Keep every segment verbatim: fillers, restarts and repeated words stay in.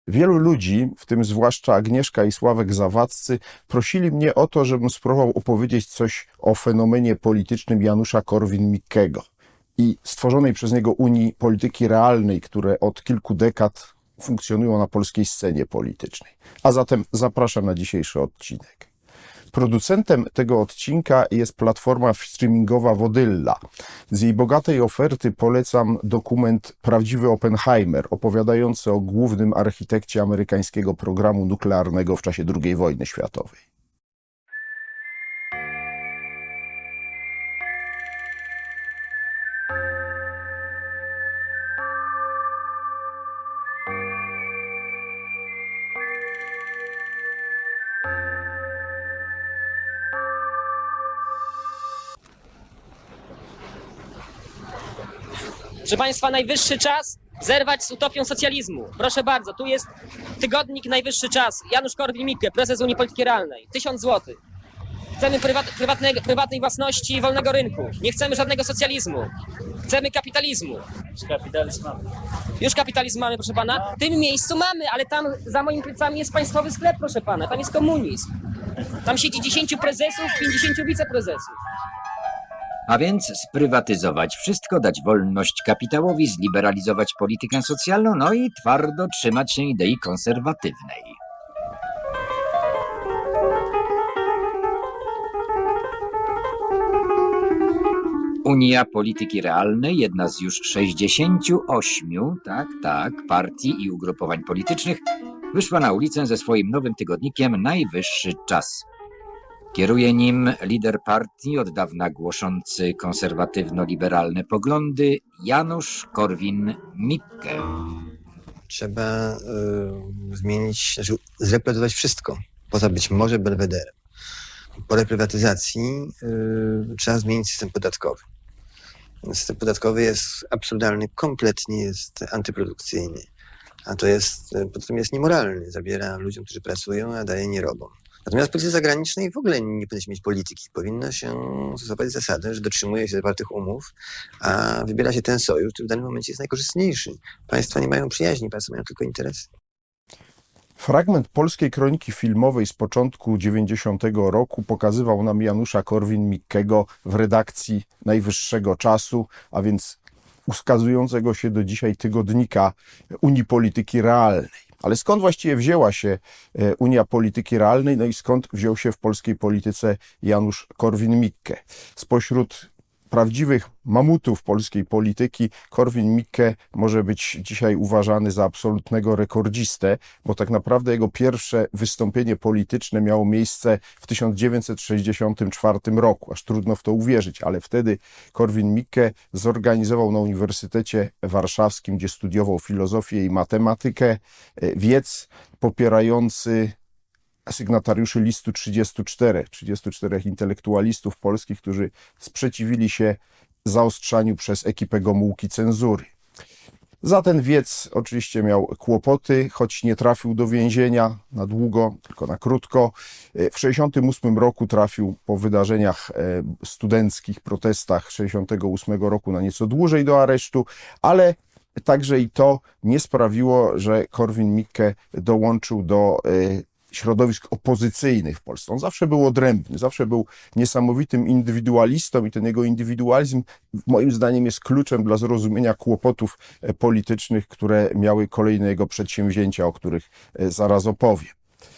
Wielu ludzi, w tym zwłaszcza Agnieszka i Sławek Zawadzcy, prosili mnie o to, żebym spróbował opowiedzieć coś o fenomenie politycznym Janusza Korwin-Mikkego i stworzonej przez niego Unii Polityki Realnej, które od kilku dekad funkcjonują na polskiej scenie politycznej. A zatem zapraszam na dzisiejszy odcinek. Producentem tego odcinka jest platforma streamingowa Wodylla. Z jej bogatej oferty polecam dokument Prawdziwy Oppenheimer, opowiadający o głównym architekcie amerykańskiego programu nuklearnego w czasie drugiej wojny światowej. Proszę Państwa, najwyższy czas zerwać z utopią socjalizmu. Proszę bardzo, tu jest tygodnik Najwyższy Czas. Janusz Korwin-Mikke, prezes Unii Polityki Realnej. Tysiąc złotych. Chcemy prywat, prywatnej, prywatnej własności i wolnego rynku. Nie chcemy żadnego socjalizmu. Chcemy kapitalizmu. Już kapitalizm mamy. Już kapitalizm mamy, proszę Pana. W tym miejscu mamy, ale tam za moimi plecami jest państwowy sklep, proszę Pana. Tam jest komunizm. Tam siedzi dziesięciu prezesów, pięćdziesięciu wiceprezesów. A więc sprywatyzować wszystko, dać wolność kapitałowi, zliberalizować politykę socjalną, no i twardo trzymać się idei konserwatywnej. Unia Polityki Realnej, jedna z już sześćdziesięciu ośmiu, tak, tak, partii i ugrupowań politycznych, wyszła na ulicę ze swoim nowym tygodnikiem Najwyższy Czas. Kieruje nim lider partii, od dawna głoszący konserwatywno-liberalne poglądy, Janusz Korwin-Mikke. Trzeba y, zmienić, znaczy zreprywatyzować wszystko, poza być może belwederem. Po reprywatyzacji y, trzeba zmienić system podatkowy. System podatkowy jest absurdalny, kompletnie jest antyprodukcyjny. A to jest, poza tym jest niemoralny. Zabiera ludziom, którzy pracują, a daje nierobom. Natomiast w polityce zagranicznej w ogóle nie powinno się mieć polityki. Powinno się stosować zasadę, że dotrzymuje się zawartych umów, a wybiera się ten sojusz, który w danym momencie jest najkorzystniejszy. Państwa nie mają przyjaźni, państwa mają tylko interesy. Fragment polskiej kroniki filmowej z początku dziewięćdziesiątego roku pokazywał nam Janusza Korwin-Mikkego w redakcji Najwyższego Czasu, a więc ukazującego się do dzisiaj tygodnika Unii Polityki Realnej. Ale skąd właściwie wzięła się Unia Polityki Realnej, no i skąd wziął się w polskiej polityce Janusz Korwin-Mikke? Spośród prawdziwych mamutów polskiej polityki Korwin-Mikke może być dzisiaj uważany za absolutnego rekordzistę, bo tak naprawdę jego pierwsze wystąpienie polityczne miało miejsce w tysiąc dziewięćset sześćdziesiątym czwartym roku. Aż trudno w to uwierzyć, ale wtedy Korwin-Mikke zorganizował na Uniwersytecie Warszawskim, gdzie studiował filozofię i matematykę, wiec popierający sygnatariuszy listu trzydziestu czterech, trzydziestu czterech intelektualistów polskich, którzy sprzeciwili się zaostrzaniu przez ekipę Gomułki cenzury. Za ten wiec oczywiście miał kłopoty, choć nie trafił do więzienia na długo, tylko na krótko. W sześćdziesiątym ósmym roku trafił po wydarzeniach studenckich, protestach sześćdziesiątego ósmego roku na nieco dłużej do aresztu, ale także i to nie sprawiło, że Korwin-Mikke dołączył do środowisk opozycyjnych w Polsce. On zawsze był odrębny, zawsze był niesamowitym indywidualistą i ten jego indywidualizm moim zdaniem jest kluczem dla zrozumienia kłopotów politycznych, które miały kolejne jego przedsięwzięcia, o których zaraz opowiem.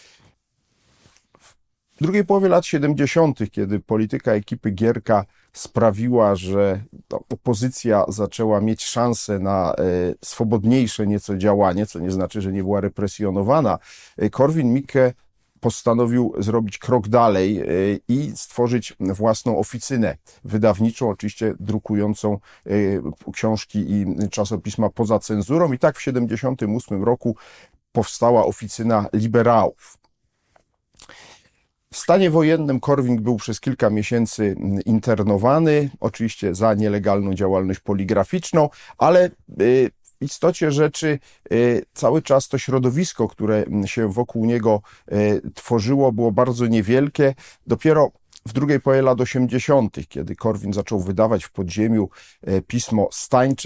W drugiej połowie lat siedemdziesiątych, kiedy polityka ekipy Gierka sprawiła, że opozycja zaczęła mieć szansę na swobodniejsze nieco działanie, co nie znaczy, że nie była represjonowana, Korwin-Mikke postanowił zrobić krok dalej i stworzyć własną oficynę wydawniczą, oczywiście drukującą książki i czasopisma poza cenzurą. I tak w siedemdziesiątym ósmym roku powstała oficyna liberałów. W stanie wojennym Korwin był przez kilka miesięcy internowany, oczywiście za nielegalną działalność poligraficzną, ale w istocie rzeczy cały czas to środowisko, które się wokół niego tworzyło, było bardzo niewielkie. Dopiero w drugiej połowie lat osiemdziesiątych, kiedy Korwin zaczął wydawać w podziemiu pismo Stańczyk,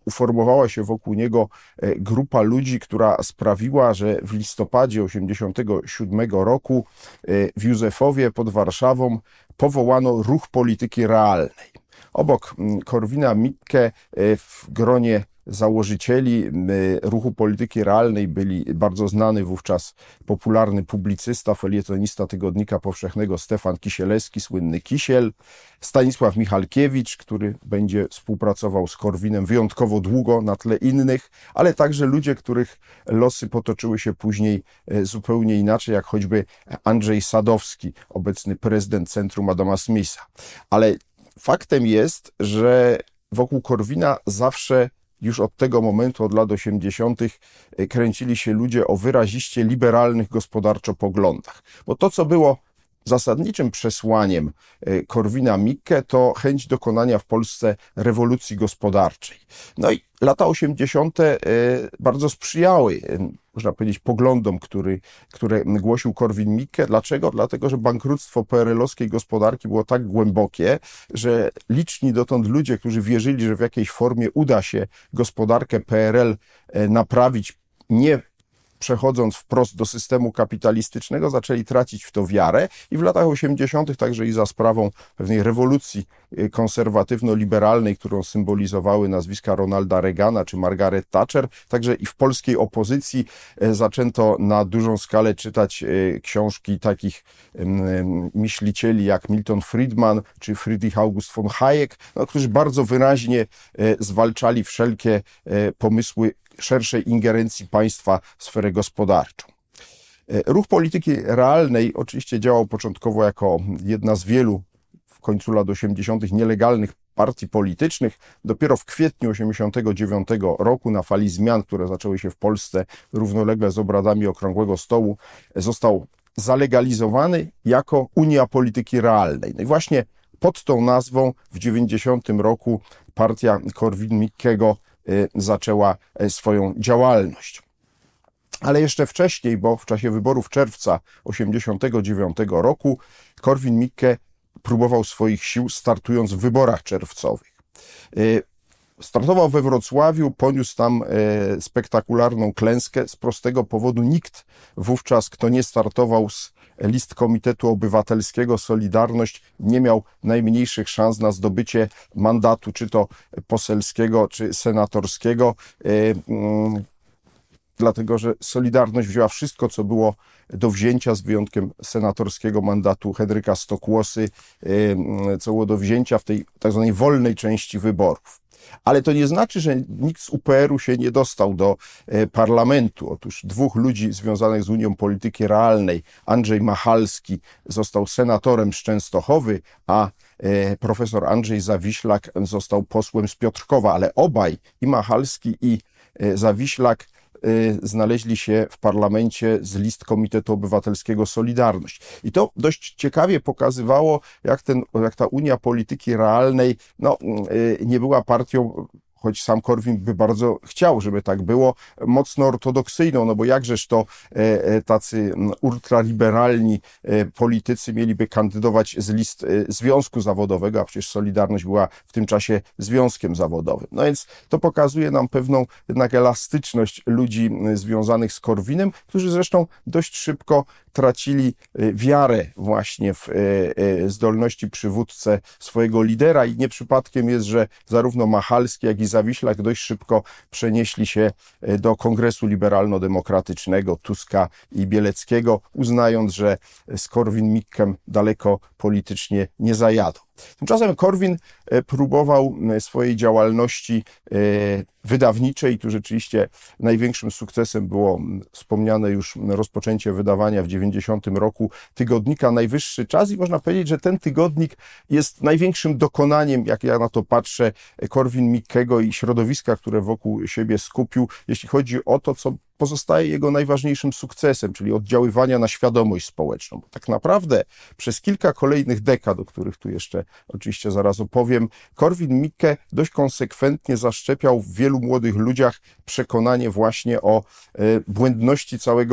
uformowała się wokół niego grupa ludzi, która sprawiła, że w listopadzie osiemdziesiątego siódmego roku w Józefowie pod Warszawą powołano Ruch Polityki Realnej. Obok Korwina-Mikke w gronie założycieli Ruchu Polityki Realnej byli bardzo znany wówczas popularny publicysta, felietonista Tygodnika Powszechnego Stefan Kisielewski, słynny Kisiel, Stanisław Michalkiewicz, który będzie współpracował z Korwinem wyjątkowo długo na tle innych, ale także ludzie, których losy potoczyły się później zupełnie inaczej, jak choćby Andrzej Sadowski, obecny prezydent Centrum Adama Smitha. Ale faktem jest, że wokół Korwina zawsze już od tego momentu, od lat osiemdziesiątych kręcili się ludzie o wyraziście liberalnych gospodarczo poglądach. Bo to, co było zasadniczym przesłaniem Korwina-Mikke, to chęć dokonania w Polsce rewolucji gospodarczej. No i lata osiemdziesiąte bardzo sprzyjały, można powiedzieć, poglądom, który, które głosił Korwin-Mikke. Dlaczego? Dlatego, że bankructwo P R L-owskiej gospodarki było tak głębokie, że liczni dotąd ludzie, którzy wierzyli, że w jakiejś formie uda się gospodarkę P R L naprawić, nie przechodząc wprost do systemu kapitalistycznego, zaczęli tracić w to wiarę i w latach osiemdziesiątych także i za sprawą pewnej rewolucji konserwatywno-liberalnej, którą symbolizowały nazwiska Ronalda Reagana czy Margaret Thatcher, także i w polskiej opozycji zaczęto na dużą skalę czytać książki takich myślicieli jak Milton Friedman czy Friedrich August von Hayek, no, którzy bardzo wyraźnie zwalczali wszelkie pomysły szerszej ingerencji państwa w sferę gospodarczą. Ruch Polityki Realnej oczywiście działał początkowo jako jedna z wielu w końcu lat osiemdziesiątych nielegalnych partii politycznych. Dopiero w kwietniu osiemdziesiątego dziewiątego roku na fali zmian, które zaczęły się w Polsce równolegle z obradami Okrągłego Stołu, został zalegalizowany jako Unia Polityki Realnej. No i właśnie pod tą nazwą w dziewięćdziesiątym roku partia Korwin-Mikkego zaczęła swoją działalność. Ale jeszcze wcześniej, bo w czasie wyborów czerwca osiemdziesiątego dziewiątego roku Korwin-Mikke próbował swoich sił, startując w wyborach czerwcowych. Startował we Wrocławiu, poniósł tam spektakularną klęskę. Z prostego powodu nikt wówczas, kto nie startował z list Komitetu Obywatelskiego Solidarność, nie miał najmniejszych szans na zdobycie mandatu, czy to poselskiego, czy senatorskiego, dlatego że Solidarność wzięła wszystko, co było do wzięcia, z wyjątkiem senatorskiego mandatu Henryka Stokłosy, co było do wzięcia w tej tak zwanej wolnej części wyborów. Ale to nie znaczy, że nikt z U P R u się nie dostał do parlamentu. Otóż dwóch ludzi związanych z Unią Polityki Realnej, Andrzej Machalski został senatorem z Częstochowy, a profesor Andrzej Zawiślak został posłem z Piotrkowa, ale obaj, i Machalski, i Zawiślak, znaleźli się w parlamencie z list Komitetu Obywatelskiego Solidarność. I to dość ciekawie pokazywało, jak, ten, jak ta Unia Polityki Realnej no, nie była partią, choć sam Korwin by bardzo chciał, żeby tak było, mocno ortodoksyjną, no bo jakżeż to tacy ultraliberalni politycy mieliby kandydować z list związku zawodowego, a przecież Solidarność była w tym czasie związkiem zawodowym. No więc to pokazuje nam pewną jednak elastyczność ludzi związanych z Korwinem, którzy zresztą dość szybko tracili wiarę właśnie w zdolności przywódcę swojego lidera i nie przypadkiem jest, że zarówno Machalski, jak i Zawiślak dość szybko przenieśli się do Kongresu Liberalno-Demokratycznego Tuska i Bieleckiego, uznając, że z Korwin-Mikkem daleko politycznie nie zajadą. Tymczasem Korwin próbował swojej działalności wydawniczej. Tu rzeczywiście największym sukcesem było wspomniane już rozpoczęcie wydawania w dziewięćdziesiątym roku tygodnika Najwyższy Czas i można powiedzieć, że ten tygodnik jest największym dokonaniem, jak ja na to patrzę, Korwin-Mikkego i środowiska, które wokół siebie skupił, jeśli chodzi o to, co pozostaje jego najważniejszym sukcesem, czyli oddziaływania na świadomość społeczną. Bo tak naprawdę przez kilka kolejnych dekad, o których tu jeszcze oczywiście zaraz opowiem, Korwin-Mikke dość konsekwentnie zaszczepiał w wielu młodych ludziach przekonanie właśnie o błędności całego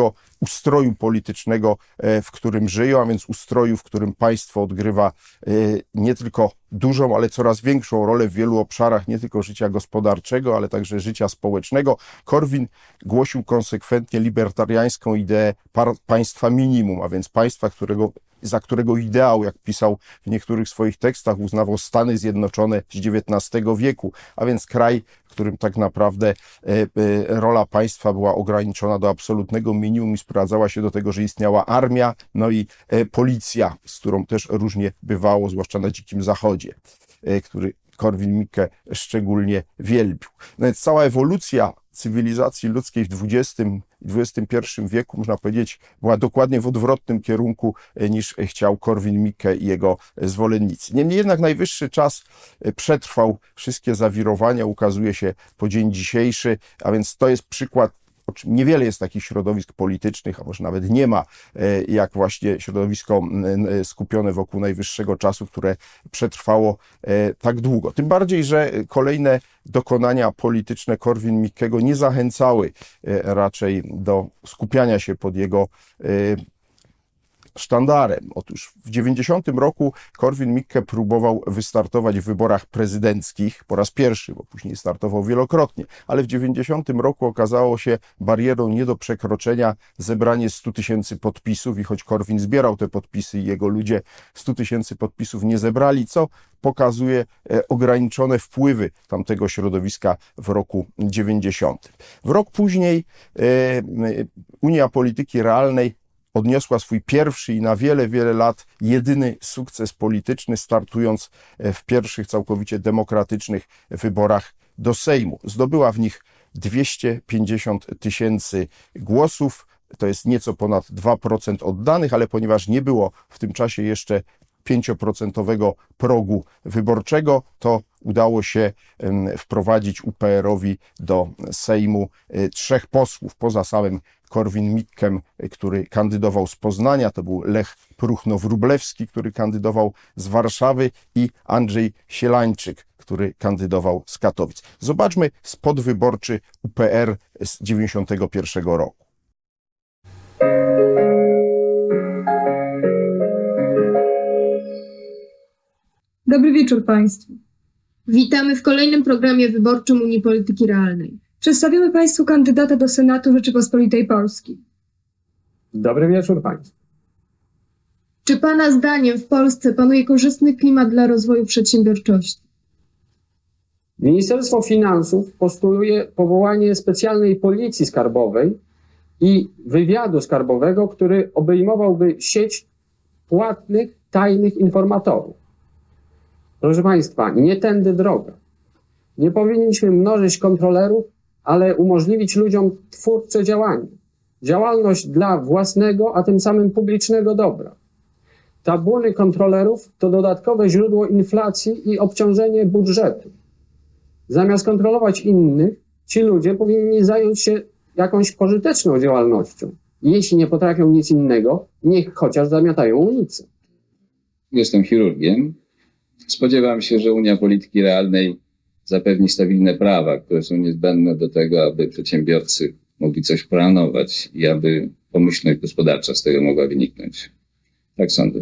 ustroju politycznego, w którym żyją, a więc ustroju, w którym państwo odgrywa nie tylko dużą, ale coraz większą rolę w wielu obszarach, nie tylko życia gospodarczego, ale także życia społecznego. Korwin głosił konsekwentnie libertariańską ideę państwa minimum, a więc państwa, którego, za którego ideał, jak pisał w niektórych swoich tekstach, uznawał Stany Zjednoczone z dziewiętnastego wieku, a więc kraj, w którym tak naprawdę rola państwa była ograniczona do absolutnego minimum i sprowadzała się do tego, że istniała armia, no i policja, z którą też różnie bywało, zwłaszcza na Dzikim Zachodzie, który Korwin-Mikke szczególnie wielbił. No więc cała ewolucja cywilizacji ludzkiej w dwudziestym i dwudziestym pierwszym wieku, można powiedzieć, była dokładnie w odwrotnym kierunku niż chciał Korwin-Mikke i jego zwolennicy. Niemniej jednak najwyższy czas przetrwał wszystkie zawirowania, ukazuje się po dzień dzisiejszy, a więc to jest przykład. Niewiele jest takich środowisk politycznych, a może nawet nie ma, jak właśnie środowisko skupione wokół najwyższego czasu, które przetrwało tak długo. Tym bardziej, że kolejne dokonania polityczne Korwin-Mikkego nie zachęcały raczej do skupiania się pod jego sztandarem. Otóż w dziewięćdziesiątym roku Korwin-Mikke próbował wystartować w wyborach prezydenckich po raz pierwszy, bo później startował wielokrotnie, ale w dziewięćdziesiątym roku okazało się barierą nie do przekroczenia zebranie stu tysięcy podpisów i choć Korwin zbierał te podpisy i jego ludzie stu tysięcy podpisów nie zebrali, co pokazuje ograniczone wpływy tamtego środowiska w roku dziewięćdziesiątym. W rok później Unia Polityki Realnej odniosła swój pierwszy i na wiele, wiele lat jedyny sukces polityczny, startując w pierwszych całkowicie demokratycznych wyborach do Sejmu. Zdobyła w nich dwieście pięćdziesiąt tysięcy głosów, to jest nieco ponad dwa procent oddanych, ale ponieważ nie było w tym czasie jeszcze pięcioprocentowego progu wyborczego, to udało się wprowadzić U P R-owi do Sejmu trzech posłów, poza samym Korwin-Mikkem, który kandydował z Poznania, to był Lech Pruchno-Wróblewski, który kandydował z Warszawy i Andrzej Sielańczyk, który kandydował z Katowic. Zobaczmy spot wyborczy U P R z dziewięćdziesiątego pierwszego roku. Dobry wieczór Państwu. Witamy w kolejnym programie wyborczym Unii Polityki Realnej. Przedstawimy Państwu kandydata do Senatu Rzeczypospolitej Polskiej. Dobry wieczór Państwu. Czy Pana zdaniem w Polsce panuje korzystny klimat dla rozwoju przedsiębiorczości? Ministerstwo Finansów postuluje powołanie specjalnej policji skarbowej i wywiadu skarbowego, który obejmowałby sieć płatnych, tajnych informatorów. Proszę Państwa, nie tędy droga. Nie powinniśmy mnożyć kontrolerów, ale umożliwić ludziom twórcze działanie. Działalność dla własnego, a tym samym publicznego dobra. Tabuny kontrolerów to dodatkowe źródło inflacji i obciążenie budżetu. Zamiast kontrolować innych, ci ludzie powinni zająć się jakąś pożyteczną działalnością. Jeśli nie potrafią nic innego, niech chociaż zamiatają ulicę. Jestem chirurgiem. Spodziewam się, że Unia Polityki Realnej zapewni stabilne prawa, które są niezbędne do tego, aby przedsiębiorcy mogli coś planować i aby pomyślność gospodarcza z tego mogła wyniknąć. Tak sądzę.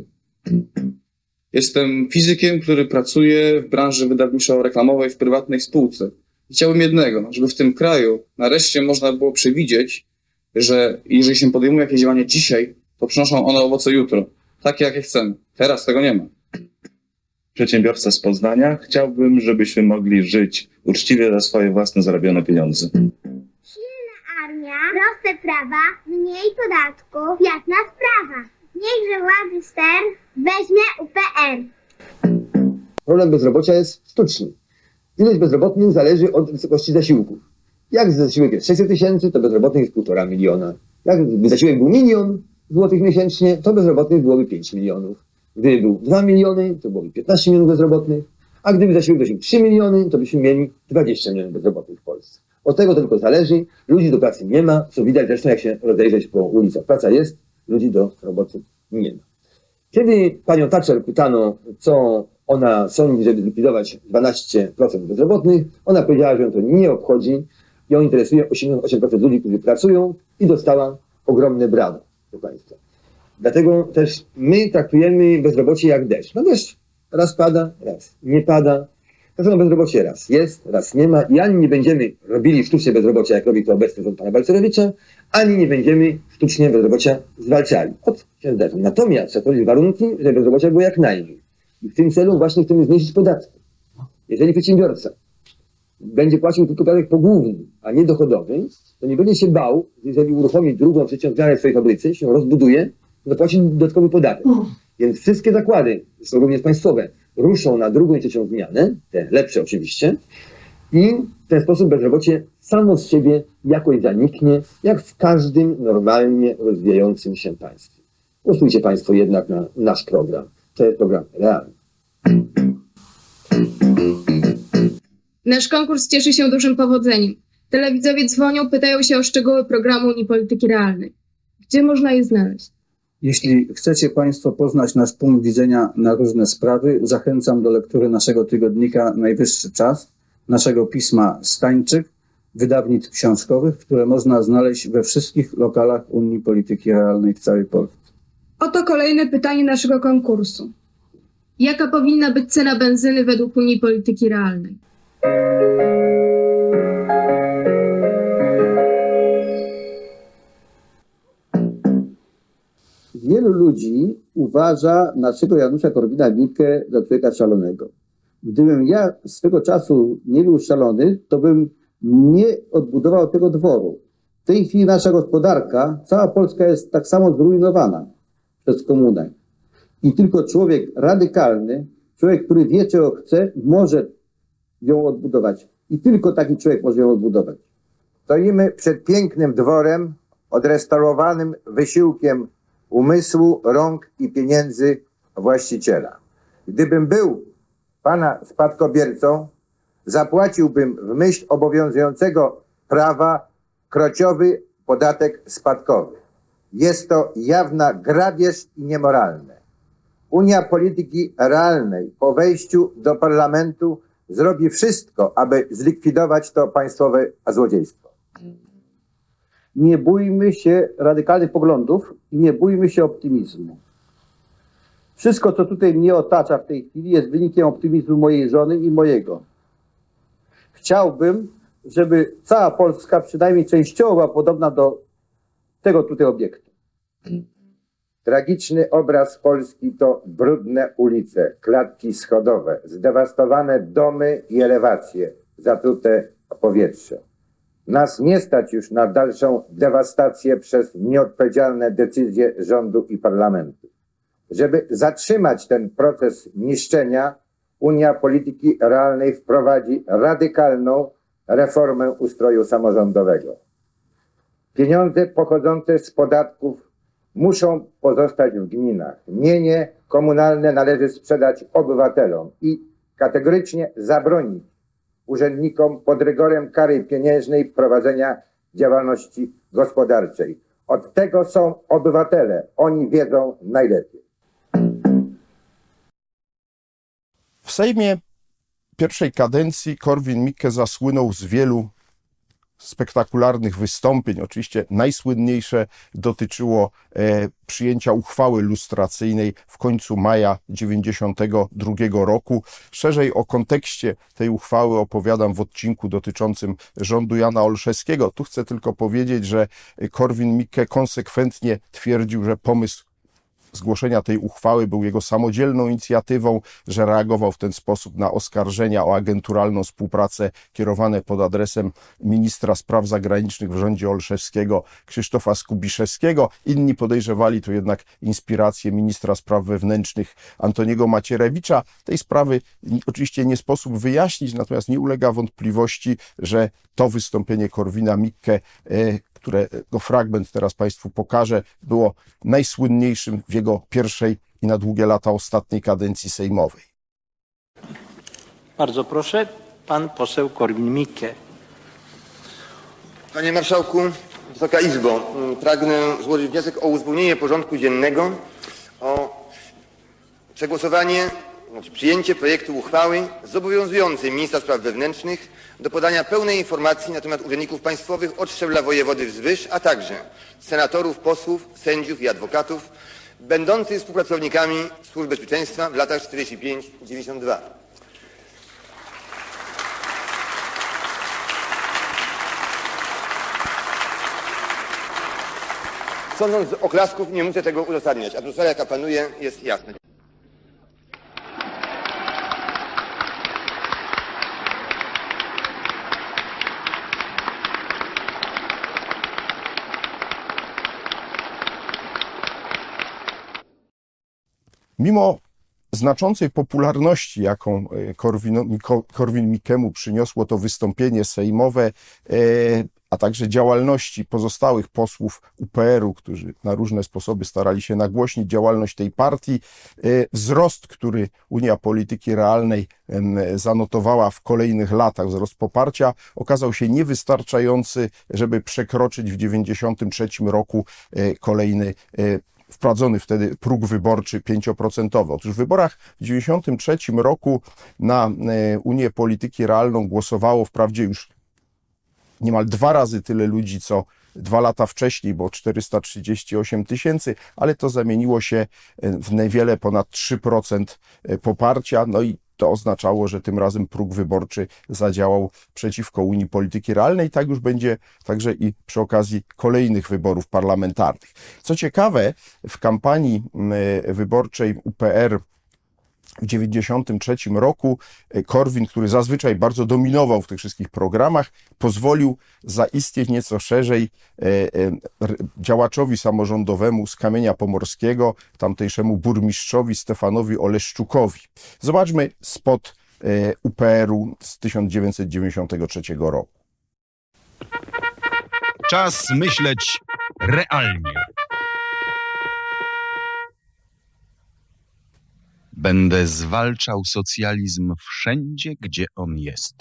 Jestem fizykiem, który pracuje w branży wydawniczo-reklamowej w prywatnej spółce. Chciałbym jednego, żeby w tym kraju nareszcie można było przewidzieć, że jeżeli się podejmuje jakieś działanie dzisiaj, to przynoszą one owoce jutro. Takie, jakie chcemy. Teraz tego nie ma. Przedsiębiorca z Poznania. Chciałbym, żebyśmy mogli żyć uczciwie za swoje własne zarobione pieniądze. Silna armia, proste prawa, mniej podatków, jasna sprawa. Niechże władzy ster weźmie U P R. Problem bezrobocia jest sztuczny. Ilość bezrobotnych zależy od wysokości zasiłków. Jak zasiłek jest sześćset tysięcy, to bezrobotnych jest półtora miliona. Jak zasiłek był milion złotych miesięcznie, to bezrobotnych byłoby pięć milionów. Gdyby był dwa miliony, to byłoby piętnaście milionów bezrobotnych, a gdyby zasiłek wynosił trzy miliony, to byśmy mieli dwadzieścia milionów bezrobotnych w Polsce. Od tego tylko zależy. Ludzi do pracy nie ma, co widać zresztą jak się rozejrzeć po ulicach. Praca jest, ludzi do roboty nie ma. Kiedy panią Thatcher pytano, co ona sądzi, żeby zlikwidować dwanaście procent bezrobotnych, ona powiedziała, że ją to nie obchodzi. Ją interesuje osiemdziesiąt osiem procent ludzi, którzy pracują, i dostała ogromne brawo, proszę Państwa. Dlatego też my traktujemy bezrobocie jak deszcz. No deszcz raz pada, raz nie pada. To samo bezrobocie raz jest, raz nie ma i ani nie będziemy robili sztucznie bezrobocia, jak robi to obecny rząd pana Balcerowicza, ani nie będziemy sztucznie bezrobocia zwalczali. Od się zdarzy. Natomiast trzeba stworzyć warunki, żeby bezrobocia było jak najmniej. I w tym celu właśnie chcemy zmniejszyć podatki. Jeżeli przedsiębiorca będzie płacił tylko podatek pogłówny, a nie dochodowy, to nie będzie się bał, że jeżeli uruchomi drugą, trzecią zmianę w swojej fabryce, się rozbuduje, to zapłaci dodatkowy podatek. Więc wszystkie zakłady, zresztą również państwowe, ruszą na drugą i trzecią zmianę, te lepsze oczywiście, i w ten sposób bezrobocie samo z siebie jakoś zaniknie, jak w każdym normalnie rozwijającym się państwie. Głosujcie Państwo jednak na nasz program. To jest program realny. Nasz konkurs cieszy się dużym powodzeniem. Telewidzowie dzwonią, pytają się o szczegóły programu Unii Polityki Realnej. Gdzie można je znaleźć? Jeśli chcecie Państwo poznać nasz punkt widzenia na różne sprawy, zachęcam do lektury naszego tygodnika Najwyższy Czas, naszego pisma Stańczyk, wydawnictw książkowych, które można znaleźć we wszystkich lokalach Unii Polityki Realnej w całej Polsce. Oto kolejne pytanie naszego konkursu. Jaka powinna być cena benzyny według Unii Polityki Realnej? Wielu ludzi uważa naszego Janusza Korwina-Mikke za człowieka szalonego. Gdybym ja swego czasu nie był szalony, to bym nie odbudował tego dworu. W tej chwili nasza gospodarka, cała Polska jest tak samo zrujnowana przez komunę. I tylko człowiek radykalny, człowiek, który wie, czego chce, może ją odbudować. I tylko taki człowiek może ją odbudować. Stoimy przed pięknym dworem, odrestaurowanym wysiłkiem umysłu, rąk i pieniędzy właściciela. Gdybym był pana spadkobiercą, zapłaciłbym w myśl obowiązującego prawa krociowy podatek spadkowy. Jest to jawna grabież i niemoralne. Unia Polityki Realnej po wejściu do parlamentu zrobi wszystko, aby zlikwidować to państwowe złodziejstwo. Nie bójmy się radykalnych poglądów i nie bójmy się optymizmu. Wszystko, co tutaj mnie otacza w tej chwili, jest wynikiem optymizmu mojej żony i mojego. Chciałbym, żeby cała Polska przynajmniej częściowo była podobna do tego tutaj obiektu. Tragiczny obraz Polski to brudne ulice, klatki schodowe, zdewastowane domy i elewacje, zatrute powietrze. Nas nie stać już na dalszą dewastację przez nieodpowiedzialne decyzje rządu i parlamentu. Żeby zatrzymać ten proces niszczenia, Unia Polityki Realnej wprowadzi radykalną reformę ustroju samorządowego. Pieniądze pochodzące z podatków muszą pozostać w gminach. Mienie komunalne należy sprzedać obywatelom i kategorycznie zabronić urzędnikom pod rygorem kary pieniężnej prowadzenia działalności gospodarczej. Od tego są obywatele. Oni wiedzą najlepiej. W Sejmie pierwszej kadencji Korwin-Mikke zasłynął z wielu spektakularnych wystąpień. Oczywiście najsłynniejsze dotyczyło e, przyjęcia uchwały lustracyjnej w końcu maja dziewięćdziesiątego drugiego roku. Szerzej o kontekście tej uchwały opowiadam w odcinku dotyczącym rządu Jana Olszewskiego. Tu chcę tylko powiedzieć, że Korwin-Mikke konsekwentnie twierdził, że pomysł zgłoszenia tej uchwały był jego samodzielną inicjatywą, że reagował w ten sposób na oskarżenia o agenturalną współpracę kierowane pod adresem ministra spraw zagranicznych w rządzie Olszewskiego, Krzysztofa Skubiszewskiego. Inni podejrzewali tu jednak inspirację ministra spraw wewnętrznych Antoniego Macierewicza. Tej sprawy oczywiście nie sposób wyjaśnić, natomiast nie ulega wątpliwości, że to wystąpienie Korwina-Mikke, którego fragment teraz Państwu pokażę, było najsłynniejszym w jego pierwszej i na długie lata ostatniej kadencji sejmowej. Bardzo proszę, pan poseł Korwin-Mikke. Panie Marszałku, Wysoka Izbo, pragnę złożyć wniosek o uzupełnienie porządku dziennego o przegłosowanie znaczy przyjęcie projektu uchwały zobowiązującej ministra spraw wewnętrznych do podania pełnej informacji na temat urzędników państwowych od szczebla wojewody wzwyż, a także senatorów, posłów, sędziów i adwokatów będących współpracownikami służb bezpieczeństwa w latach czterdziestym piątym do dziewięćdziesiątego drugiego. Sądząc z oklasków, nie muszę tego uzasadniać. Atmosfera, jaka panuje, jest jasna. Mimo znaczącej popularności, jaką Korwin-Mikkemu przyniosło to wystąpienie sejmowe, a także działalności pozostałych posłów U P R u, którzy na różne sposoby starali się nagłośnić działalność tej partii, wzrost, który Unia Polityki Realnej zanotowała w kolejnych latach, wzrost poparcia, okazał się niewystarczający, żeby przekroczyć w dziewięćdziesiątym trzecim roku kolejny wprowadzony wtedy próg wyborczy pięcioprocentowy. Otóż w wyborach w dziewięćdziesiątym trzecim roku na Unię Polityki Realną głosowało wprawdzie już niemal dwa razy tyle ludzi, co dwa lata wcześniej, bo czterysta trzydzieści osiem tysięcy, ale to zamieniło się w niewiele ponad trzy procent poparcia, no i to oznaczało, że tym razem próg wyborczy zadziałał przeciwko Unii Polityki Realnej. Tak już będzie także i przy okazji kolejnych wyborów parlamentarnych. Co ciekawe, w kampanii wyborczej U P R w dziewięćdziesiątym trzecim roku Korwin, który zazwyczaj bardzo dominował w tych wszystkich programach, pozwolił zaistnieć nieco szerzej działaczowi samorządowemu z Kamienia Pomorskiego, tamtejszemu burmistrzowi Stefanowi Oleszczukowi. Zobaczmy spot U P R u z tysiąc dziewięćset dziewięćdziesiątego trzeciego roku. Czas myśleć realnie. Będę zwalczał socjalizm wszędzie, gdzie on jest.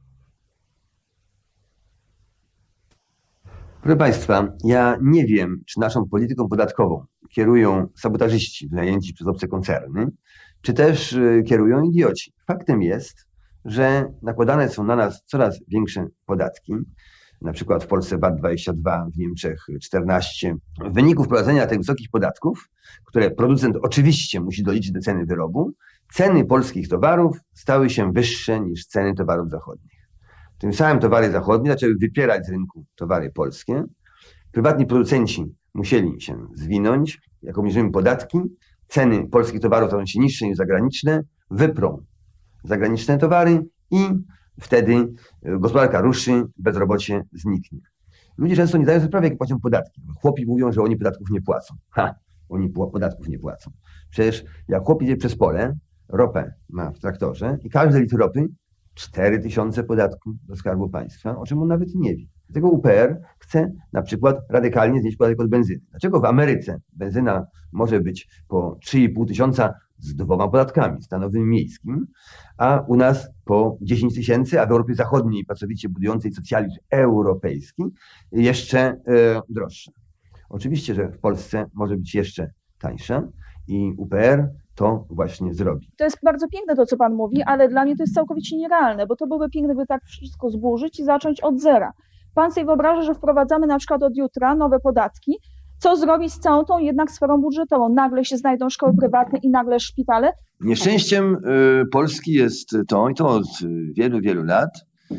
Proszę Państwa, ja nie wiem, czy naszą polityką podatkową kierują sabotażyści wynajęci przez obce koncerny, czy też kierują idioci. Faktem jest, że nakładane są na nas coraz większe podatki. Na przykład w Polsce V A T dwadzieścia dwa, w Niemczech czternaście. W wyniku wprowadzenia tych wysokich podatków, które producent oczywiście musi doliczyć do ceny wyrobu, ceny polskich towarów stały się wyższe niż ceny towarów zachodnich. Tym samym towary zachodnie zaczęły wypierać z rynku towary polskie. Prywatni producenci musieli się zwinąć, jak obniżymy podatki, ceny polskich towarów staną się niższe niż zagraniczne, wyprą zagraniczne towary i wtedy gospodarka ruszy, bezrobocie zniknie. Ludzie często nie zdają sobie sprawy, jakie płacą podatki. Chłopi mówią, że oni podatków nie płacą. Ha! Oni podatków nie płacą. Przecież jak chłop idzie przez pole, ropę ma w traktorze i każdy litr ropy cztery tysiące podatku do Skarbu Państwa, o czym on nawet nie wie. Dlatego U P R chce na przykład radykalnie znieść podatek od benzyny. Dlaczego w Ameryce benzyna może być po trzy i pół tysiąca z dwoma podatkami, stanowym i miejskim, a u nas po dziesięć tysięcy, a w Europie Zachodniej, pracowicie budującej socjalizm europejski, jeszcze e, droższe. Oczywiście, że w Polsce może być jeszcze tańsza i U P R to właśnie zrobi. To jest bardzo piękne to, co pan mówi, ale dla mnie to jest całkowicie nierealne, bo to byłoby piękne, by tak wszystko zburzyć i zacząć od zera. Pan sobie wyobraża, że wprowadzamy na przykład od jutra nowe podatki, co zrobić z całą tą jednak sferą budżetową? Nagle się znajdą szkoły prywatne i nagle szpitale? Nieszczęściem y, Polski jest to, i to od wielu, wielu lat,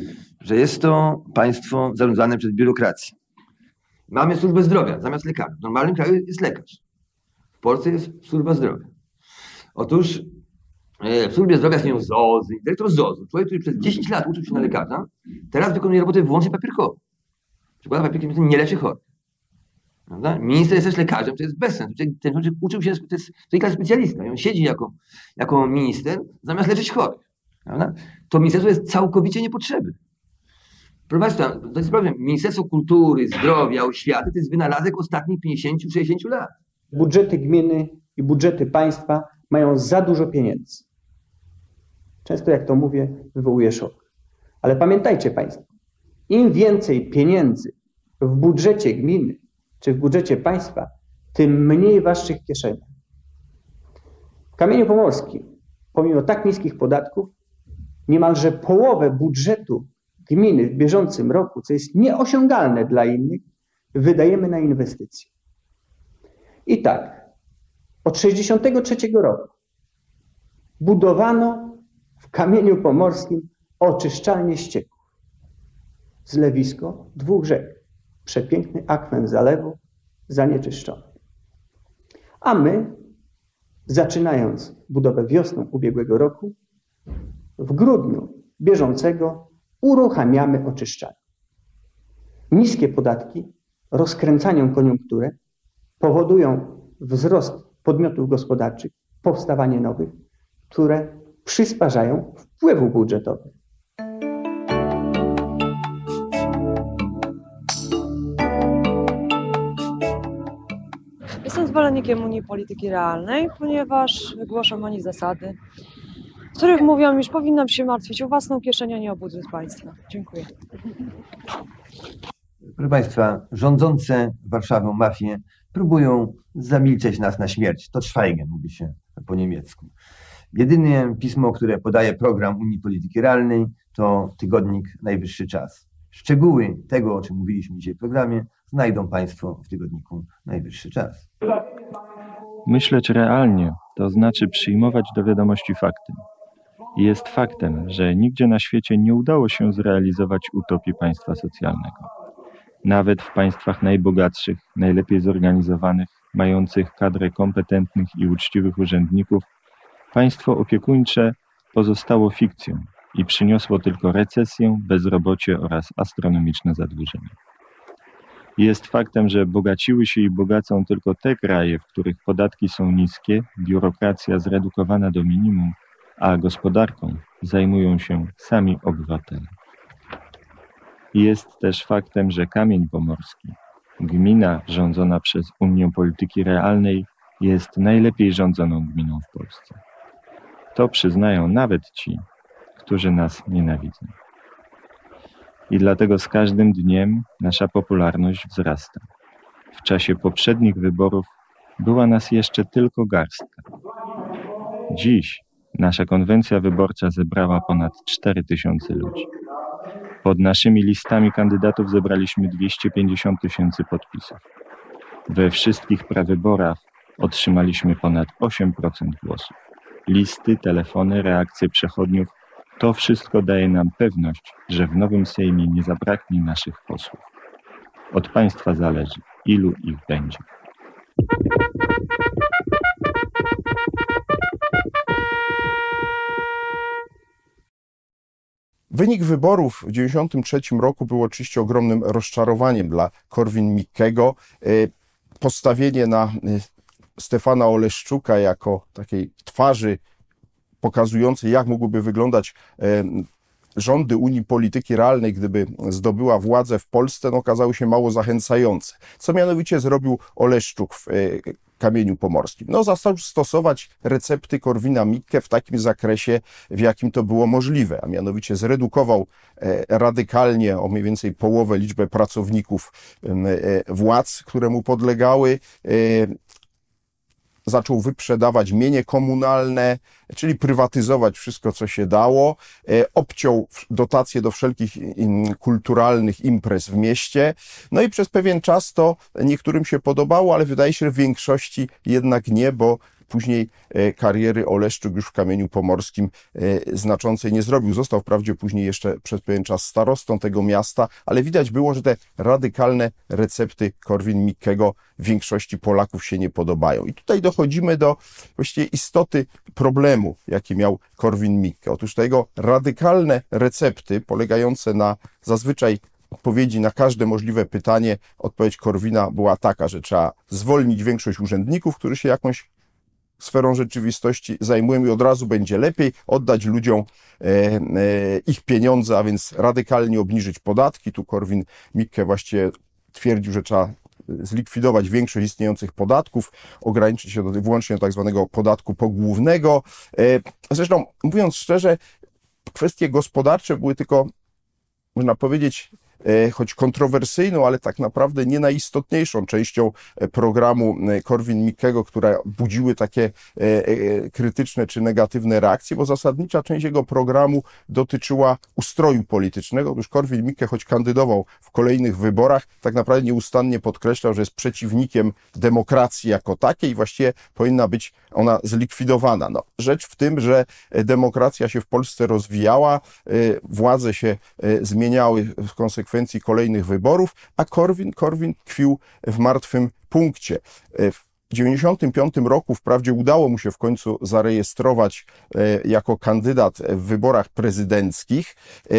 że jest to państwo zarządzane przez biurokrację. Mamy służbę zdrowia zamiast lekarzy. W normalnym kraju jest lekarz. W Polsce jest służba zdrowia. Otóż y, w służbie zdrowia istnieją Z O Z-y, dyrektor Z O Z-u, człowiek, który przez dziesięć lat uczył się na lekarza, teraz wykonuje robotę wyłącznie papierkową. Przykłada papierkiem, nie leczy chorych. Prawda? Minister jest też lekarzem, to jest bez sensu. Ten człowiek uczył się, to jest tej klasy specjalista. On siedzi jako, jako minister, zamiast leczyć chorych. Prawda? To ministerstwo jest całkowicie niepotrzebne. Proszę Państwa, to jest problem. Ministerstwo Kultury, Zdrowia, Oświaty to jest wynalazek ostatnich pięćdziesięciu do sześćdziesięciu lat. Budżety gminy i budżety państwa mają za dużo pieniędzy. Często, jak to mówię, wywołuje szok. Ale pamiętajcie Państwo, im więcej pieniędzy w budżecie gminy czy w budżecie państwa, tym mniej w waszych kieszeniach. W Kamieniu Pomorskim pomimo tak niskich podatków, niemalże połowę budżetu gminy w bieżącym roku, co jest nieosiągalne dla innych, wydajemy na inwestycje. I tak, od sześćdziesiątego trzeciego roku budowano w Kamieniu Pomorskim oczyszczalnię ścieków, zlewisko dwóch rzek, przepiękny akwen zalewu zanieczyszczony. A my, zaczynając budowę wiosną ubiegłego roku, w grudniu bieżącego uruchamiamy oczyszczalnię. Niskie podatki rozkręcają koniunkturę, powodują wzrost podmiotów gospodarczych, powstawanie nowych, które przysparzają wpływów budżetowych. Jestem zwolennikiem Unii Polityki Realnej, ponieważ wygłaszam o niej zasady, w których mówią, iż powinnam się martwić o własną kieszeń, a nie o budżet państwa. Dziękuję. Proszę Państwa, rządzące Warszawą mafie próbują zamilczeć nas na śmierć. To Schweigen, mówi się po niemiecku. Jedyne pismo, które podaje program Unii Polityki Realnej, to tygodnik Najwyższy Czas. Szczegóły tego, o czym mówiliśmy dzisiaj w programie, znajdą Państwo w tygodniku Najwyższy Czas. Myśleć realnie, to znaczy przyjmować do wiadomości fakty. Jest faktem, że nigdzie na świecie nie udało się zrealizować utopii państwa socjalnego. Nawet w państwach najbogatszych, najlepiej zorganizowanych, mających kadrę kompetentnych i uczciwych urzędników, państwo opiekuńcze pozostało fikcją i przyniosło tylko recesję, bezrobocie oraz astronomiczne zadłużenie. Jest faktem, że bogaciły się i bogacą tylko te kraje, w których podatki są niskie, biurokracja zredukowana do minimum, a gospodarką zajmują się sami obywatele. Jest też faktem, że Kamień Pomorski, gmina rządzona przez Unię Polityki Realnej, jest najlepiej rządzoną gminą w Polsce. To przyznają nawet ci, którzy nas nienawidzą. I dlatego z każdym dniem nasza popularność wzrasta. W czasie poprzednich wyborów była nas jeszcze tylko garstka. Dziś nasza konwencja wyborcza zebrała ponad cztery tysiące ludzi. Pod naszymi listami kandydatów zebraliśmy dwieście pięćdziesiąt tysięcy podpisów. We wszystkich prawyborach otrzymaliśmy ponad osiem procent głosów. Listy, telefony, reakcje przechodniów – to wszystko daje nam pewność, że w nowym Sejmie nie zabraknie naszych posłów. Od Państwa zależy, ilu ich będzie. Wynik wyborów w tysiąc dziewięćset dziewięćdziesiątym trzecim roku był oczywiście ogromnym rozczarowaniem dla Korwin-Mikkego. Postawienie na Stefana Oleszczuka jako takiej twarzy pokazującej, jak mogłyby wyglądać rządy Unii Polityki Realnej, gdyby zdobyła władzę w Polsce, no, okazało się mało zachęcające. Co mianowicie zrobił Oleszczuk w Kamieniu Pomorskim? No, zaczął stosować recepty Korwina-Mikke w takim zakresie, w jakim to było możliwe, a mianowicie zredukował radykalnie o mniej więcej połowę liczbę pracowników władz, które mu podlegały, zaczął wyprzedawać mienie komunalne, czyli prywatyzować wszystko, co się dało, obciął dotacje do wszelkich kulturalnych imprez w mieście, no i przez pewien czas to niektórym się podobało, ale wydaje się, że w większości jednak nie, bo później kariery Oleszczuk już w Kamieniu Pomorskim znaczącej nie zrobił. Został wprawdzie później jeszcze przez pewien czas starostą tego miasta, ale widać było, że te radykalne recepty Korwin-Mikkego większości Polaków się nie podobają. I tutaj dochodzimy do właściwie istoty problemu, jaki miał Korwin-Mikke. Otóż te jego radykalne recepty polegające na zazwyczaj odpowiedzi na każde możliwe pytanie, odpowiedź Korwina była taka, że trzeba zwolnić większość urzędników, którzy się jakąś sferą rzeczywistości zajmują i od razu będzie lepiej, oddać ludziom e, e, ich pieniądze, a więc radykalnie obniżyć podatki. Tu Korwin-Mikke właściwie twierdził, że trzeba zlikwidować większość istniejących podatków, ograniczyć się do, wyłącznie do tak zwanego podatku pogłównego. E, zresztą, mówiąc szczerze, kwestie gospodarcze były tylko, można powiedzieć, choć kontrowersyjną, ale tak naprawdę nie najistotniejszą częścią programu Korwin-Mikkego, które budziły takie krytyczne czy negatywne reakcje, bo zasadnicza część jego programu dotyczyła ustroju politycznego. Otóż Korwin-Mikke, choć kandydował w kolejnych wyborach, tak naprawdę nieustannie podkreślał, że jest przeciwnikiem demokracji jako takiej i właściwie powinna być ona zlikwidowana. No, rzecz w tym, że demokracja się w Polsce rozwijała, władze się zmieniały w konsekwencji kolejnych wyborów, a Korwin, Korwin tkwił w martwym punkcie. W dziewięćdziesiątym piątym roku wprawdzie udało mu się w końcu zarejestrować jako kandydat w wyborach prezydenckich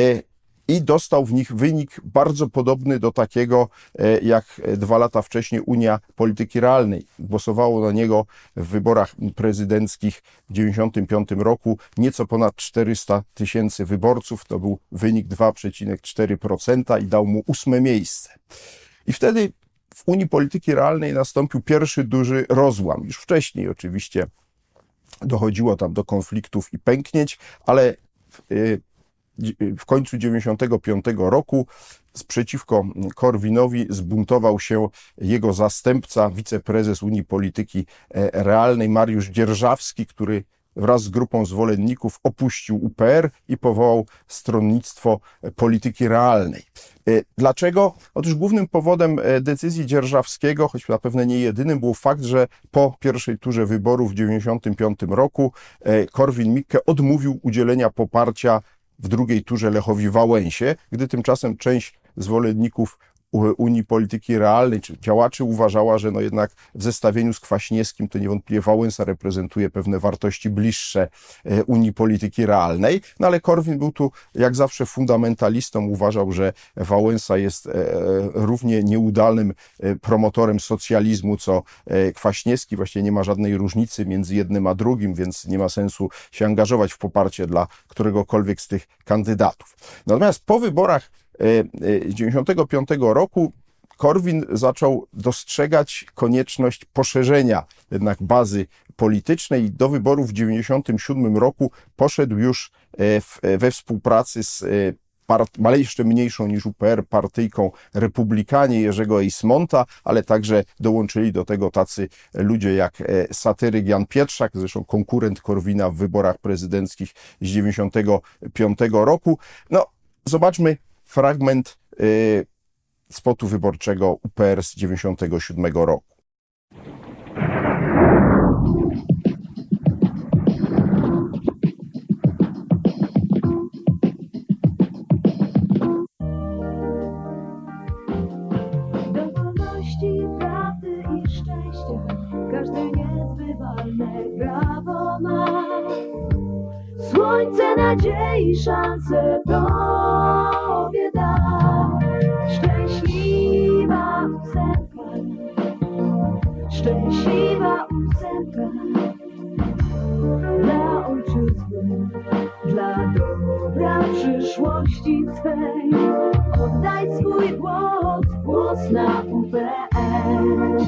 i dostał w nich wynik bardzo podobny do takiego, jak dwa lata wcześniej Unia Polityki Realnej. Głosowało na niego w wyborach prezydenckich w dziewięćdziesiątym piątym roku nieco ponad czterysta tysięcy wyborców. To był wynik dwa przecinek cztery procent i dał mu ósme miejsce. I wtedy w Unii Polityki Realnej nastąpił pierwszy duży rozłam. Już wcześniej oczywiście dochodziło tam do konfliktów i pęknięć, ale w, w końcu dziewięćdziesiątego piątego roku sprzeciwko Korwinowi zbuntował się jego zastępca, wiceprezes Unii Polityki Realnej Mariusz Dzierżawski, który wraz z grupą zwolenników opuścił U P R i powołał Stronnictwo Polityki Realnej. Dlaczego? Otóż głównym powodem decyzji Dzierżawskiego, choć na pewno nie jedynym, był fakt, że po pierwszej turze wyborów w dziewięćdziesiątym piątym roku Korwin-Mikke odmówił udzielenia poparcia w drugiej turze Lechowi Wałęsie, gdy tymczasem część zwolenników Unii Polityki Realnej, czy działaczy uważała, że no jednak w zestawieniu z Kwaśniewskim to niewątpliwie Wałęsa reprezentuje pewne wartości bliższe Unii Polityki Realnej, no ale Korwin był tu jak zawsze fundamentalistą, uważał, że Wałęsa jest równie nieudolnym promotorem socjalizmu, co Kwaśniewski, właściwie nie ma żadnej różnicy między jednym a drugim, więc nie ma sensu się angażować w poparcie dla któregokolwiek z tych kandydatów. Natomiast po wyborach dziewięćdziesiątego piątego roku Korwin zaczął dostrzegać konieczność poszerzenia jednak bazy politycznej i do wyborów w dziewięćdziesiątym siódmym roku poszedł już w, we współpracy z part, jeszcze mniejszą niż U P R partyjką Republikanie Jerzego Eismonta, ale także dołączyli do tego tacy ludzie jak satyryk Jan Pietrzak, zresztą konkurent Korwina w wyborach prezydenckich z dziewięćdziesiątego piątego roku. No, zobaczmy fragment y, spotu wyborczego U P R z dziewięćdziesiątego siódmego roku. Do wolności, prawdy i szczęścia każdy niezbywalne prawo ma. Słońce nadziei, szanse Tobie da. Szczęśliwa ósemka, szczęśliwa ósemka. Dla ojczyzny, dla dobra przyszłości swej. Oddaj swój głos, głos na U P R.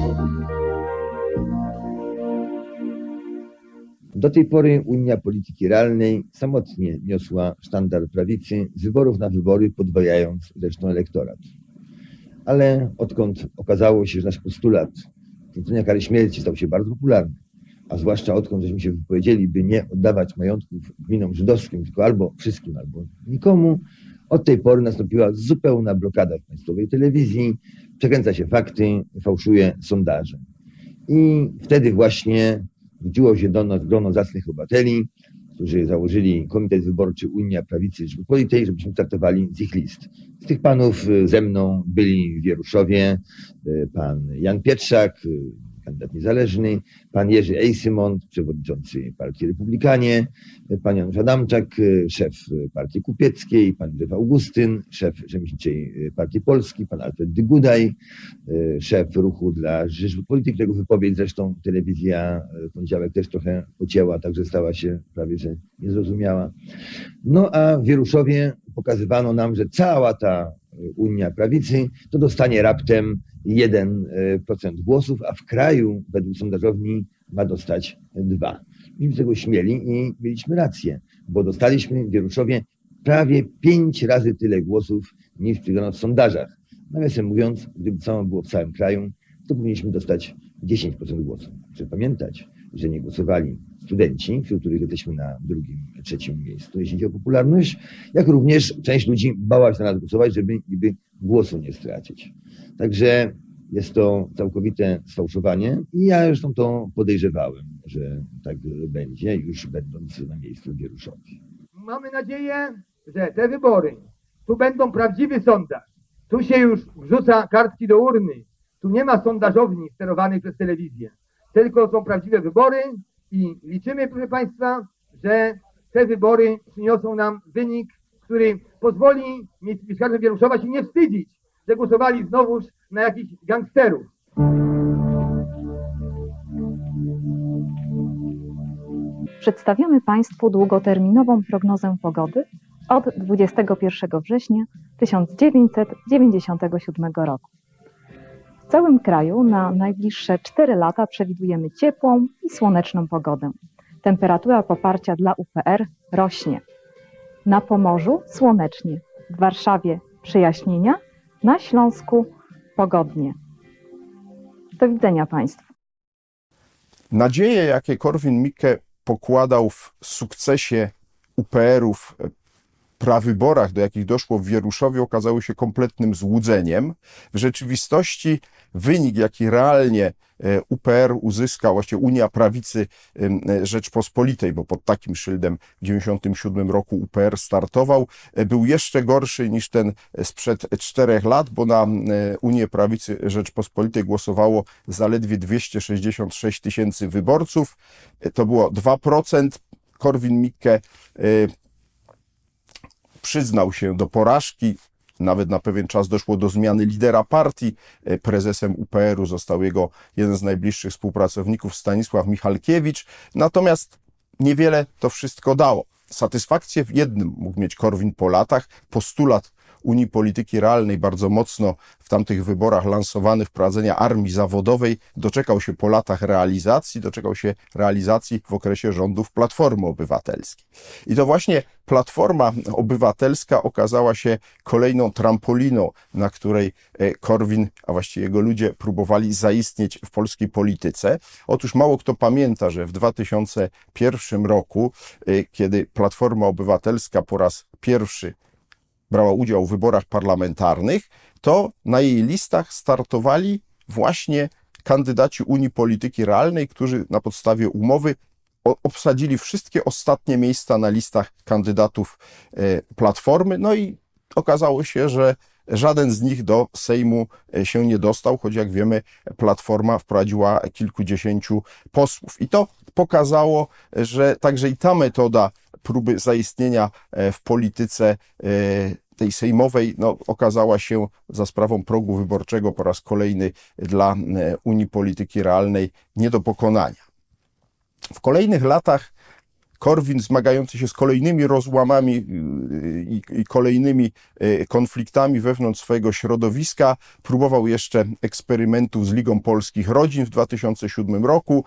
Do tej pory Unia Polityki Realnej samotnie niosła sztandar prawicy, z wyborów na wybory podwajając zresztą elektorat. Ale odkąd okazało się, że nasz postulat wprowadzenia kary śmierci stał się bardzo popularny, a zwłaszcza odkąd żeśmy się wypowiedzieli, by nie oddawać majątków gminom żydowskim, tylko albo wszystkim, albo nikomu, od tej pory nastąpiła zupełna blokada w państwowej telewizji, przekręca się fakty, fałszuje sondaże. I wtedy właśnie wróciło się do nas grono zacnych obywateli, którzy założyli Komitet Wyborczy Unia Prawicy Rzeczypospolitej, żebyśmy startowali z ich list. Z tych panów ze mną byli w Wieruszowie pan Jan Pietrzak, kandydat niezależny, pan Jerzy Eisymont, przewodniczący Partii Republikanie, pan Janusz Adamczak, szef Partii Kupieckiej, pan Józef Augustyn, szef Rzemieślniczej Partii Polski, pan Alfred Dygudaj, szef Ruchu dla Rzeczypospolitej, którego wypowiedź zresztą telewizja w poniedziałek też trochę pocięła, także stała się prawie że niezrozumiała. No a w Wieruszowie pokazywano nam, że cała ta Unia Prawicy to dostanie raptem jeden procent głosów, a w kraju według sondażowni ma dostać dwa. Myśmy tego śmieli i mieliśmy rację, bo dostaliśmy w Wieruszowie prawie pięć razy tyle głosów niż przegrano w sondażach. Nawiasem mówiąc, gdyby samo było w całym kraju, to powinniśmy dostać dziesięć procent głosów. Trzeba pamiętać, że nie głosowali studenci, wśród których jesteśmy na drugim, trzecim miejscu, jeśli chodzi o popularność, jak również część ludzi bała się na nas głosować, żeby niby głosu nie stracić. Także jest to całkowite sfałszowanie i ja zresztą to podejrzewałem, że tak będzie, już będąc na miejscu w Wieruszowie. Mamy nadzieję, że te wybory, tu będą prawdziwy sondaż. Tu się już wrzuca kartki do urny. Tu nie ma sondażowni sterowanych przez telewizję. Tylko są prawdziwe wybory i liczymy, proszę Państwa, że te wybory przyniosą nam wynik, który pozwoli mieszkańcom Wieruszowa się nie wstydzić, że głosowali znowuż na jakichś gangsterów. Przedstawiamy Państwu długoterminową prognozę pogody od dwudziestego pierwszego września tysiąc dziewięćset dziewięćdziesiątego siódmego roku. W całym kraju na najbliższe cztery lata przewidujemy ciepłą i słoneczną pogodę. Temperatura poparcia dla U P R rośnie. Na Pomorzu słonecznie, w Warszawie przejaśnienia, na Śląsku pogodnie. Do widzenia Państwu. Nadzieje, jakie Korwin-Mikke pokładał w sukcesie U P R-u w prawyborach, do jakich doszło w Wieruszowie, okazały się kompletnym złudzeniem. W rzeczywistości wynik, jaki realnie U P R uzyskał, właściwie Unia Prawicy Rzeczpospolitej, bo pod takim szyldem w dziewięćdziesiątym siódmym roku U P R startował, był jeszcze gorszy niż ten sprzed czterech lat, bo na Unię Prawicy Rzeczpospolitej głosowało zaledwie dwieście sześćdziesiąt sześć tysięcy wyborców. To było dwa procent. Korwin-Mikke przyznał się do porażki. Nawet na pewien czas doszło do zmiany lidera partii. Prezesem U P R-u został jego jeden z najbliższych współpracowników, Stanisław Michalkiewicz. Natomiast niewiele to wszystko dało. Satysfakcję w jednym mógł mieć Korwin po latach. Postulat Unii Polityki Realnej, bardzo mocno w tamtych wyborach lansowany, wprowadzenia armii zawodowej, doczekał się po latach realizacji, doczekał się realizacji w okresie rządów Platformy Obywatelskiej. I to właśnie Platforma Obywatelska okazała się kolejną trampoliną, na której Korwin, a właściwie jego ludzie, próbowali zaistnieć w polskiej polityce. Otóż mało kto pamięta, że w dwa tysiące pierwszym roku, kiedy Platforma Obywatelska po raz pierwszy brała udział w wyborach parlamentarnych, to na jej listach startowali właśnie kandydaci Unii Polityki Realnej, którzy na podstawie umowy obsadzili wszystkie ostatnie miejsca na listach kandydatów Platformy. No i okazało się, że żaden z nich do Sejmu się nie dostał, choć jak wiemy Platforma wprowadziła kilkudziesięciu posłów. I to pokazało, że także i ta metoda próby zaistnienia w polityce tej sejmowej no, okazała się za sprawą progu wyborczego po raz kolejny dla Unii Polityki Realnej nie do pokonania. W kolejnych latach Korwin, zmagający się z kolejnymi rozłamami i, i kolejnymi konfliktami wewnątrz swojego środowiska, próbował jeszcze eksperymentów z Ligą Polskich Rodzin w dwa tysiące siódmym roku.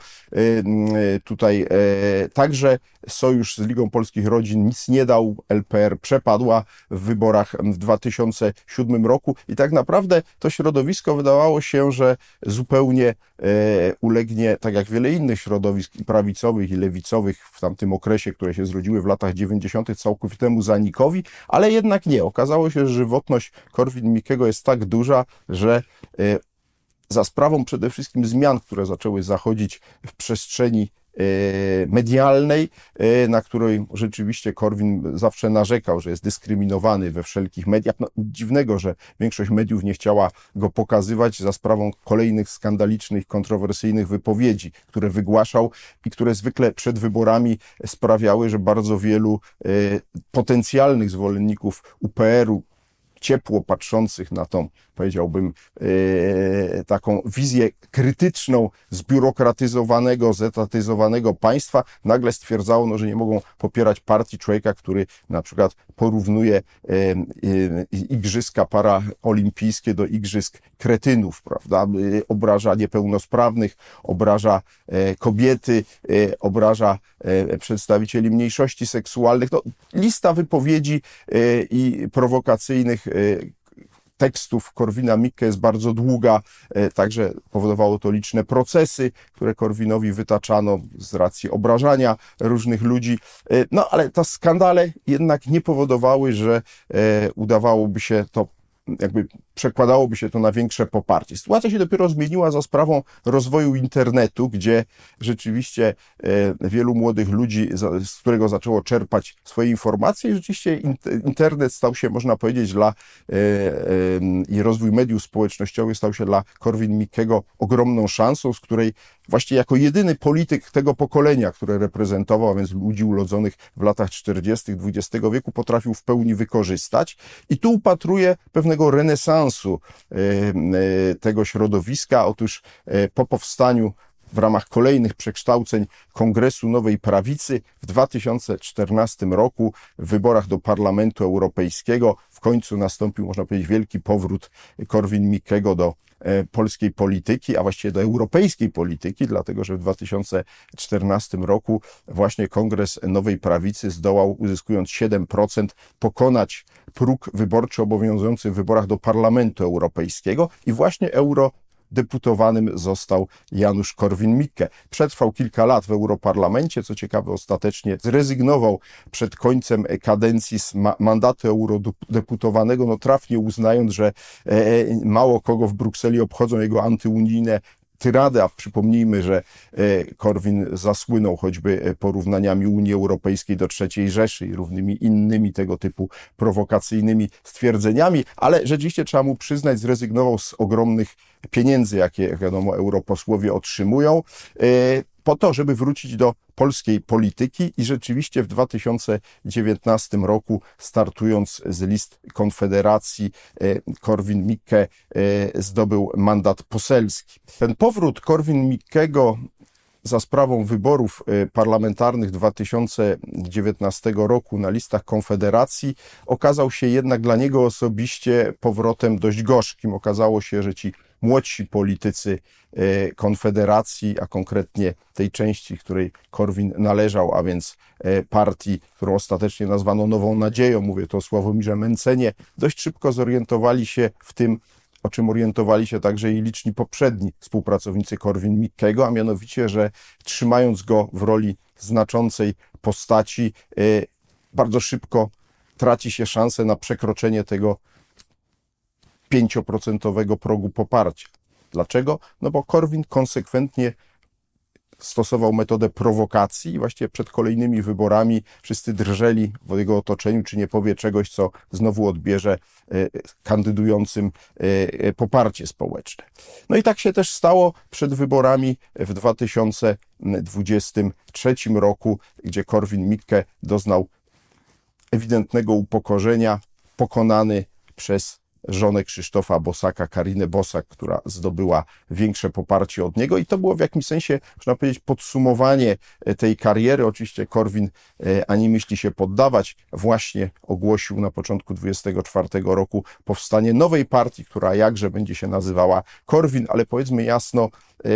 Tutaj także sojusz z Ligą Polskich Rodzin nic nie dał. L P R przepadła w wyborach w dwa tysiące siódmym roku i tak naprawdę to środowisko wydawało się, że zupełnie ulegnie, tak jak wiele innych środowisk i prawicowych i lewicowych w tamtym okresie, które się zrodziły w latach dziewięćdziesiątych, całkowitemu zanikowi, ale jednak nie. Okazało się, że żywotność Korwin-Mikkego jest tak duża, że za sprawą przede wszystkim zmian, które zaczęły zachodzić w przestrzeni medialnej, na której rzeczywiście Korwin zawsze narzekał, że jest dyskryminowany we wszelkich mediach. No, dziwnego, że większość mediów nie chciała go pokazywać za sprawą kolejnych skandalicznych, kontrowersyjnych wypowiedzi, które wygłaszał i które zwykle przed wyborami sprawiały, że bardzo wielu potencjalnych zwolenników U P R-u, ciepło patrzących na tą, powiedziałbym, e, taką wizję krytyczną, zbiurokratyzowanego, zetatyzowanego państwa, nagle stwierdzało, no, że nie mogą popierać partii człowieka, który na przykład porównuje e, e, igrzyska paraolimpijskie do igrzysk kretynów, prawda? E, obraża niepełnosprawnych, obraża e, kobiety, e, obraża e, przedstawicieli mniejszości seksualnych. No, lista wypowiedzi e, i prowokacyjnych tekstów Korwina-Mikke jest bardzo długa, także powodowało to liczne procesy, które Korwinowi wytaczano z racji obrażania różnych ludzi. No ale te skandale jednak nie powodowały, że udawałoby się to, jakby przekładałoby się to na większe poparcie. Sytuacja się dopiero zmieniła za sprawą rozwoju internetu, gdzie rzeczywiście wielu młodych ludzi, z którego zaczęło czerpać swoje informacje i rzeczywiście internet stał się, można powiedzieć, dla i rozwój mediów społecznościowych stał się dla Korwin-Mikkego ogromną szansą, z której właśnie jako jedyny polityk tego pokolenia, które reprezentował, a więc ludzi urodzonych w latach czterdziestych dwudziestego wieku, potrafił w pełni wykorzystać. I tu upatruję pewnego renesansu tego środowiska. Otóż po powstaniu w ramach kolejnych przekształceń Kongresu Nowej Prawicy w dwa tysiące czternastym roku w wyborach do Parlamentu Europejskiego w końcu nastąpił, można powiedzieć, wielki powrót Korwin-Mikkego do polskiej polityki, a właściwie do europejskiej polityki, dlatego że w dwa tysiące czternastym roku właśnie Kongres Nowej Prawicy zdołał, uzyskując siedem procent, pokonać próg wyborczy obowiązujący w wyborach do Parlamentu Europejskiego i właśnie eurodeputowanym został Janusz Korwin-Mikke. Przetrwał kilka lat w Europarlamencie, co ciekawe ostatecznie zrezygnował przed końcem kadencji z ma- mandatu eurodeputowanego, no trafnie uznając, że e, mało kogo w Brukseli obchodzą jego antyunijne tyrady, a przypomnijmy, że Korwin zasłynął choćby porównaniami Unii Europejskiej do trzeciej Rzeszy i różnymi innymi tego typu prowokacyjnymi stwierdzeniami, ale rzeczywiście trzeba mu przyznać, zrezygnował z ogromnych pieniędzy, jakie, jak wiadomo, europosłowie otrzymują, po to, żeby wrócić do polskiej polityki i rzeczywiście w dwa tysiące dziewiętnastym roku, startując z list Konfederacji, Korwin-Mikke zdobył mandat poselski. Ten powrót Korwin-Mikkego za sprawą wyborów parlamentarnych dwa tysiące dziewiętnastego roku na listach Konfederacji okazał się jednak dla niego osobiście powrotem dość gorzkim. Okazało się, że ci młodsi politycy Konfederacji, a konkretnie tej części, której Korwin należał, a więc partii, którą ostatecznie nazwano Nową Nadzieją, mówię to o Sławomirze Mentzenie, dość szybko zorientowali się w tym, o czym orientowali się także i liczni poprzedni współpracownicy Korwin-Mikkego, a mianowicie, że trzymając go w roli znaczącej postaci, bardzo szybko traci się szansę na przekroczenie tego pięcioprocentowego progu poparcia. Dlaczego? No bo Korwin konsekwentnie stosował metodę prowokacji i właściwie przed kolejnymi wyborami wszyscy drżeli w jego otoczeniu, czy nie powie czegoś, co znowu odbierze kandydującym poparcie społeczne. No i tak się też stało przed wyborami w dwa tysiące dwudziestym trzecim roku, gdzie Korwin-Mikke doznał ewidentnego upokorzenia, pokonany przez żonę Krzysztofa Bosaka, Karinę Bosak, która zdobyła większe poparcie od niego i to było w jakimś sensie, można powiedzieć, podsumowanie tej kariery. Oczywiście Korwin ani myśli się poddawać. Właśnie ogłosił na początku dwudziestego czwartego roku powstanie nowej partii, która jakże będzie się nazywała Korwin, ale powiedzmy jasno,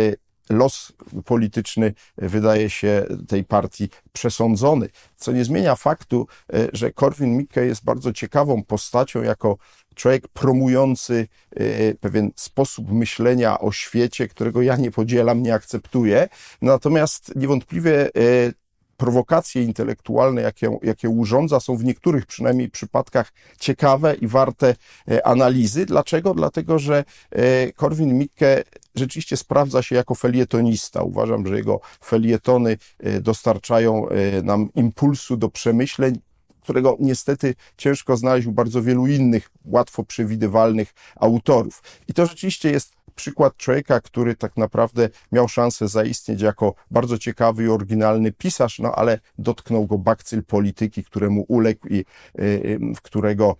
los polityczny wydaje się tej partii przesądzony, co nie zmienia faktu, że Korwin-Mikke jest bardzo ciekawą postacią jako człowiek promujący pewien sposób myślenia o świecie, którego ja nie podzielam, nie akceptuję. Natomiast niewątpliwie prowokacje intelektualne, jakie, jakie urządza, są w niektórych przynajmniej przypadkach ciekawe i warte analizy. Dlaczego? Dlatego, że Korwin-Mikke rzeczywiście sprawdza się jako felietonista. Uważam, że jego felietony dostarczają nam impulsu do przemyśleń, którego niestety ciężko znaleźć u bardzo wielu innych, łatwo przewidywalnych autorów. I to rzeczywiście jest przykład człowieka, który tak naprawdę miał szansę zaistnieć jako bardzo ciekawy i oryginalny pisarz, no ale dotknął go bakcyl polityki, któremu uległ i w którego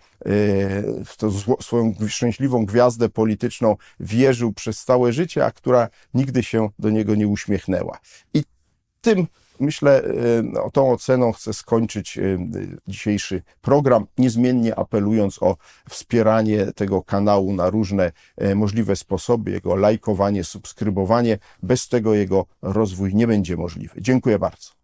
w to swoją szczęśliwą gwiazdę polityczną wierzył przez całe życie, a która nigdy się do niego nie uśmiechnęła. I tym, myślę, o tą oceną chcę skończyć dzisiejszy program, niezmiennie apelując o wspieranie tego kanału na różne możliwe sposoby, jego lajkowanie, subskrybowanie. Bez tego jego rozwój nie będzie możliwy. Dziękuję bardzo.